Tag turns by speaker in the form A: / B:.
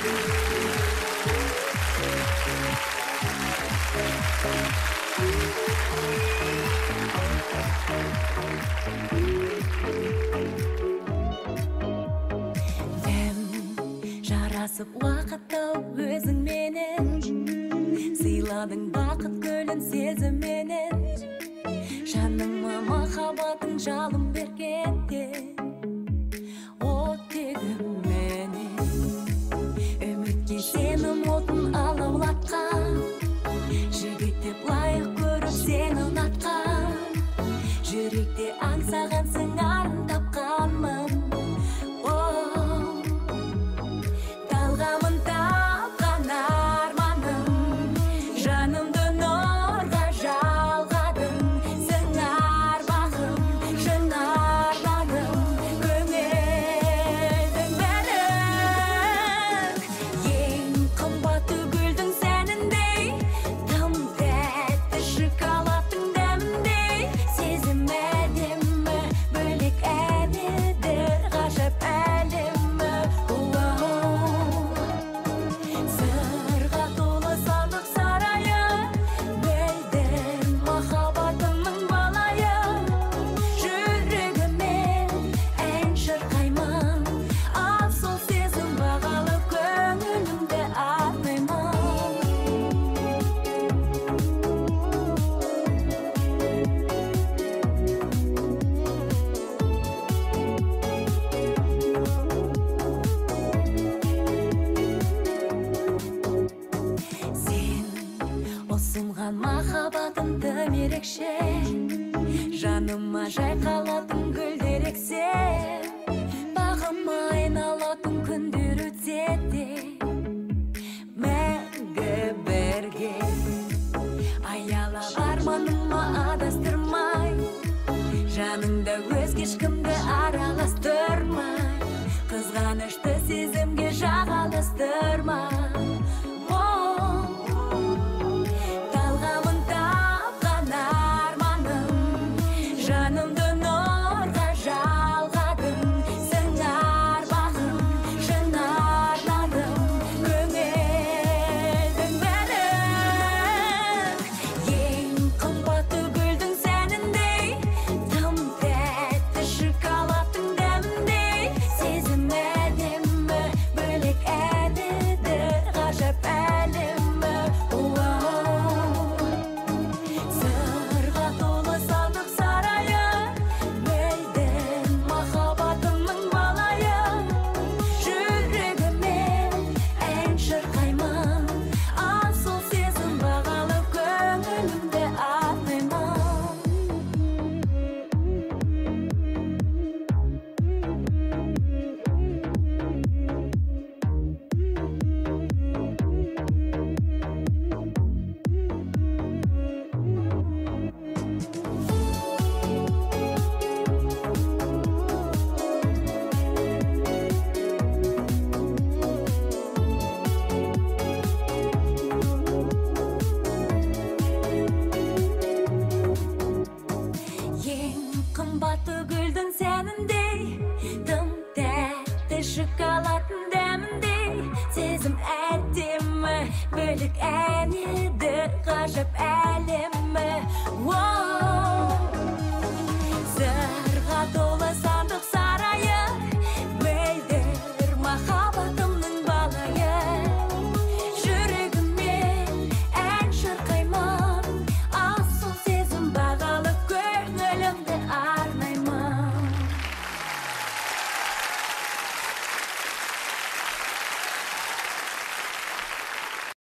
A: Жарасып уақытта өзің менен сыйладың бақыт гүлін сезімменен жаныма махаббатың жалын бергенде оттегіменен үмітке сенім отын алаулатқан жігіт деп лайық көріп сені ұнатқан жүректе аңсағансың арын тапқанмын махаббатым тым ерекше жаныма жайқалатын гүлдер ексең бағыма айналатын күндер өтсе де мәңгі бірге аялап арманыма адастырмай жаныңда өзге ешкімді араластырмай қызғанышты сезімге жағаластырмай қымбатты гүлдің сәніндей тым тәтті шоколадтың дәміндей сезім әдемі бөлек ән еді ғажап әлемі